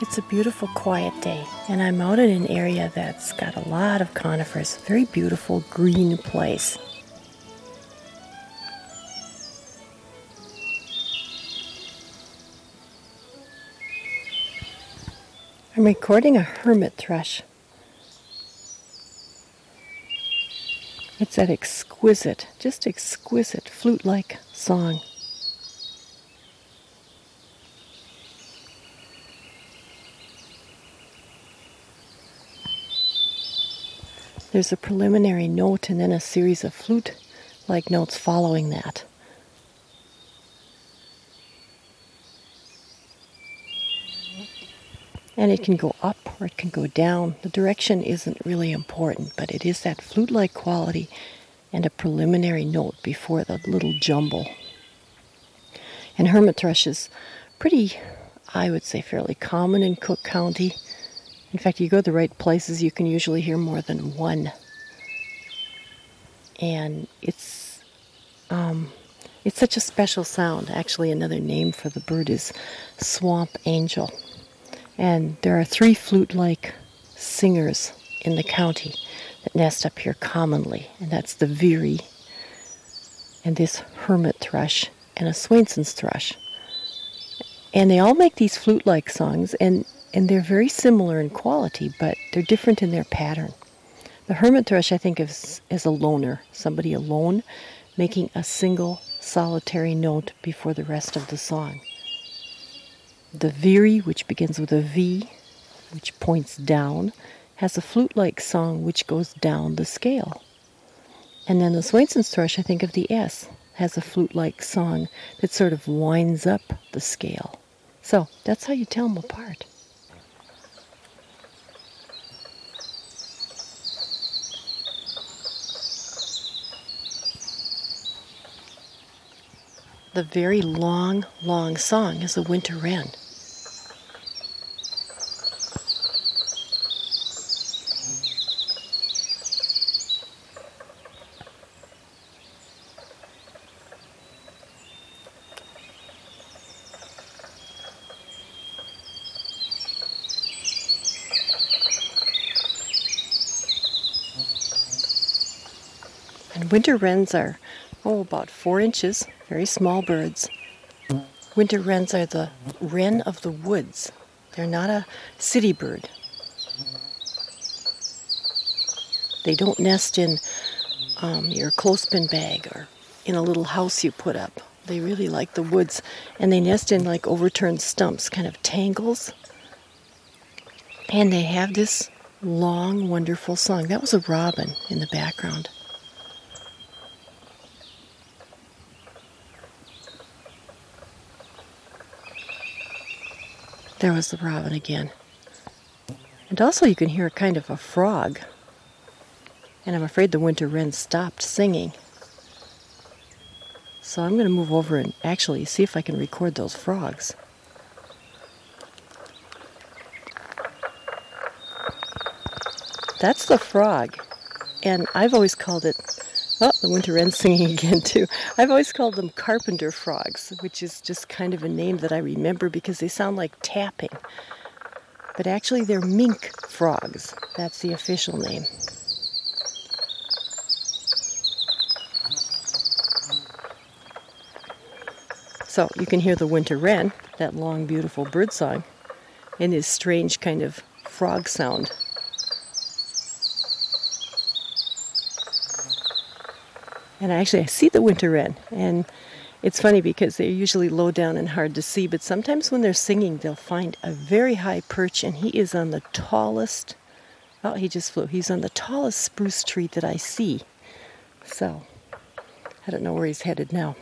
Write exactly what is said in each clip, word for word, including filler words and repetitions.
It's a beautiful, quiet day, and I'm out in an area that's got a lot of conifers. Very beautiful, green place. I'm recording a hermit thrush. It's that exquisite, just exquisite, flute-like song. There's a preliminary note and then a series of flute-like notes following that. And it can go up or it can go down. The direction isn't really important, but it is that flute-like quality and a preliminary note before the little jumble. And hermit thrush is pretty, I would say, fairly common in Cook County. In fact, you go to the right places, you can usually hear more than one. And it's um, it's such a special sound. Actually, another name for the bird is swamp angel. And there are three flute-like singers in the county that nest up here commonly, and that's the veery, and this hermit thrush, and a Swainson's thrush. And they all make these flute-like songs, and And they're very similar in quality, but they're different in their pattern. The hermit thrush, I think, is, is a loner, somebody alone, making a single solitary note before the rest of the song. The veery, which begins with a V, which points down, has a flute-like song which goes down the scale. And then the Swainson's thrush, I think of the S, has a flute-like song that sort of winds up the scale. So that's how you tell them apart. The very long, long song is a winter wren. And winter wrens are, oh, about four inches, very small birds. Winter wrens are the wren of the woods. They're not a city bird. They don't nest in um, your clothespin bag or in a little house you put up. They really like the woods, and they nest in like overturned stumps, kind of tangles. And they have this long, wonderful song. That was a robin in the background. There was the robin again. And also you can hear a kind of a frog. And I'm afraid the winter wren stopped singing. So I'm going to move over and actually see if I can record those frogs. That's the frog. And I've always called it, oh, the winter wren's singing again too. I've always called them carpenter frogs, which is just kind of a name that I remember because they sound like tapping. But actually they're mink frogs. That's the official name. So you can hear the winter wren, that long, beautiful bird song, and his strange kind of frog sound. And actually I see the winter wren, and it's funny because they're usually low down and hard to see, but sometimes when they're singing they'll find a very high perch, and he is on the tallest, oh, he just flew, he's on the tallest spruce tree that I see. So, I don't know where he's headed now.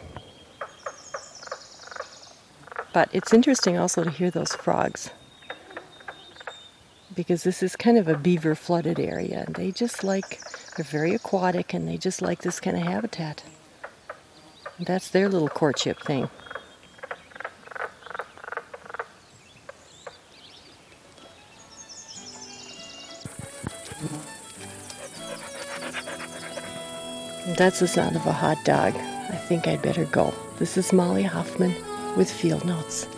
But it's interesting also to hear those frogs, because this is kind of a beaver flooded area, and they just like, they're very aquatic, and they just like this kind of habitat. And that's their little courtship thing. And that's the sound of a hot dog. I think I'd better go. This is Molly Hoffman with Field Notes.